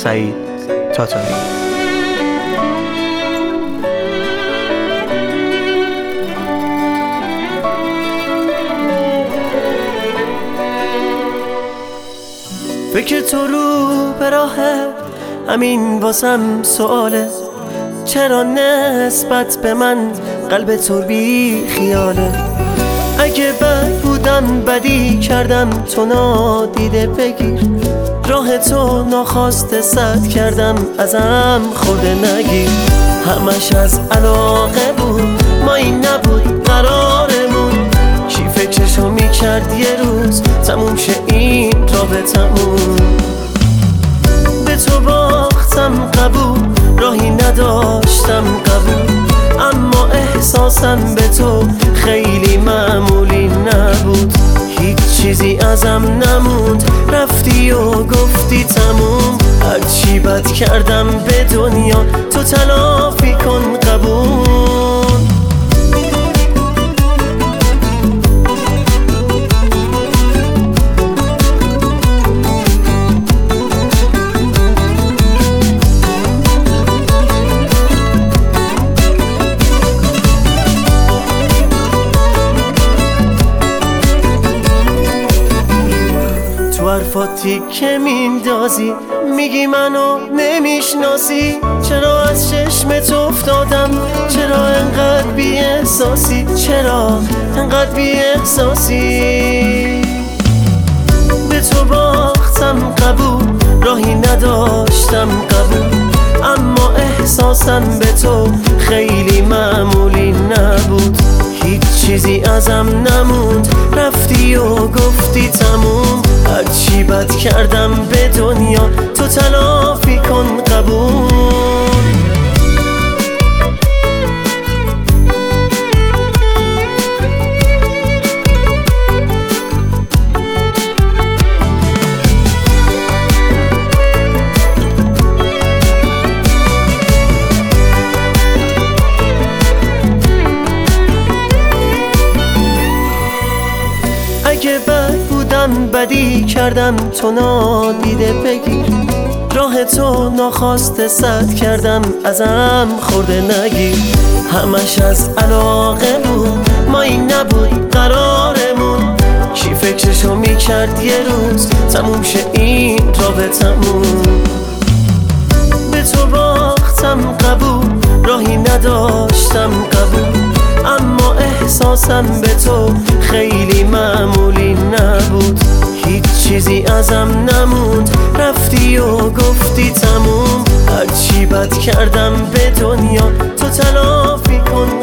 سعید تاتاری. فکر تو رو به راهه، همین واسم سواله، چرا نسبت به من قلب تو بی خیاله؟ اگه بد بودم بدی کردم تو نادیده بگیر، راه تو ناخواسته سد کردم ازم خورده نگیر. همش از علاقه بود، ما این نبود قرارمون، کی فکرشو میکرد یه روز تموم شه این رابطمون. به تو باختم قبول، راهی نداشتم قبول، اما احساسم به تو خیلی معمولی نبود. هیچ چیزی ازم نموند، رفتی و گفتی تموم. هرچی بد کردم به دنیا تو تلافی کن قبول. تو حرفاتی که میندازی میگی منو نمیشناسی، چرا از چشم تو افتادم، چرا انقدر بی احساسی، چرا انقدر بی احساسی. به تو باختم قبول، راهی نداشتم قبول، اما احساسم به تو خیلی معمولی نبود. هیچ چیزی ازم نموند، رفتی و گفتی تموم. هرچی بد کردم به دنیا تو تلافی کن قبول. اگه بد بودم بدی کردم تو نادیده بگیر، راه تو ناخواسته سد کردم ازم خورده نگیر. همش از علاقه بود، ما این نبود قرارمون، کی فکرشو میکرد یه روز تموم شه این رابطمون. به تو باختم قبول، راهی نداشتم قبول، اما احساسم به تو خیلی معمولی نبود. هیچ چیزی ازم نموند، رفتی و گفتی تموم. هرچی بد کردم به دنیا تو تلافی کن